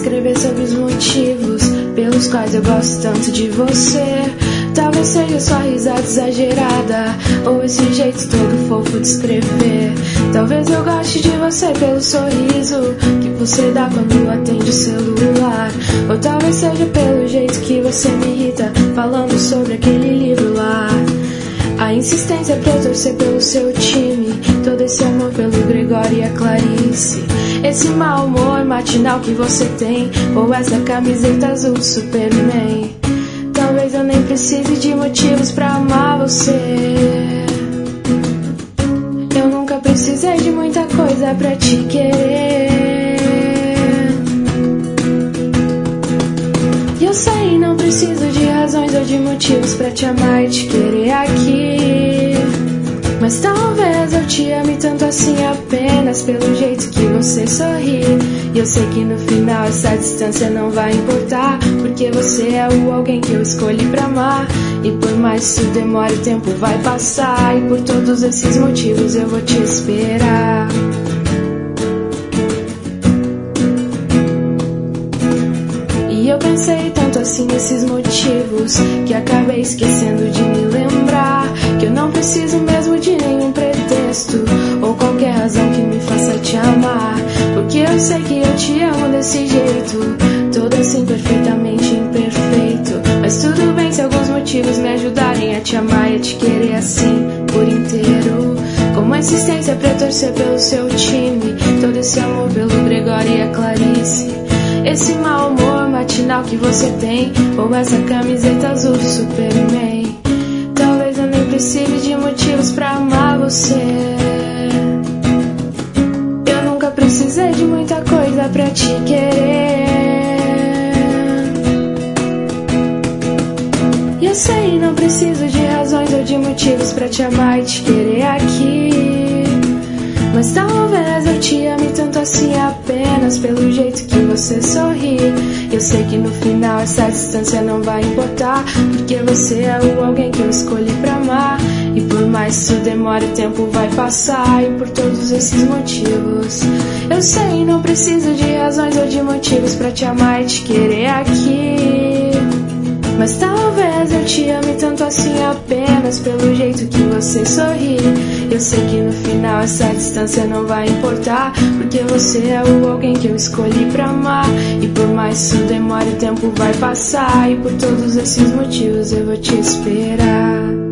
escrever sobre os motivos pelos quais eu gosto tanto de você. Talvez seja sua risada exagerada ou esse jeito todo fofo de escrever. Talvez eu goste de você pelo sorriso que você dá quando atende o celular. Ou talvez seja pelo jeito que você me irrita falando sobre aquele livro lá. A insistência pra eu torcer pelo seu time, todo esse amor pelo Gregório e a Clarice. Esse mau humor matinal que você tem, ou essa camiseta azul do Superman. Talvez eu nem precise de motivos pra amar você. Eu nunca precisei de muita coisa pra te querer. E eu sei, não preciso de razões ou de motivos pra te amar e te querer aqui. Mas talvez eu te ame tanto assim apenas pelo jeito que você sorri. E eu sei que no final essa distância não vai importar, porque você é o alguém que eu escolhi pra amar. E por mais que isso demore, o tempo vai passar. E por todos esses motivos eu vou te esperar. E eu pensei tanto assim nesses motivos que acabei esquecendo de me lembrar que eu não preciso mesmo de nenhum pretexto ou qualquer razão que me faça te amar. Porque eu sei que eu te amo desse jeito, todo assim perfeitamente imperfeito. Mas tudo bem se alguns motivos me ajudarem a te amar e a te querer assim por inteiro. Como a insistência pra torcer pelo seu time, todo esse amor pelo Gregório e a Clarice. Esse mau humor matinal que você tem, ou essa camiseta azul do Superman. Talvez eu nem precise de motivos pra amar você. Eu nunca precisei de muita coisa pra te querer. E eu sei, não preciso de razões ou de motivos pra te amar e te querer aqui. Mas talvez eu te ame tanto assim apenas pelo jeito que você sorri. Eu sei que no final essa distância não vai importar, porque você é o alguém que eu escolhi pra amar. E por mais que isso demore, o tempo vai passar. E por todos esses motivos eu sei, não preciso de razões ou de motivos pra te amar e te querer aqui. Mas talvez eu te ame tanto assim apenas pelo jeito que você sorri. Eu sei que no final essa distância não vai importar, porque você é o alguém que eu escolhi pra amar. E por mais que isso demore, o tempo vai passar. E por todos esses motivos eu vou te esperar.